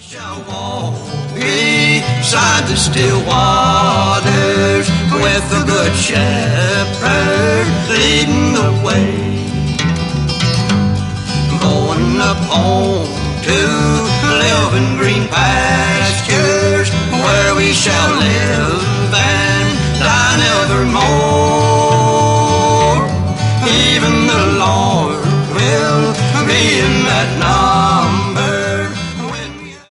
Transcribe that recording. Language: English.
Shall walk beside the still waters with the good shepherd leading the way, going up home to live in green pastures where we shall live and die nevermore.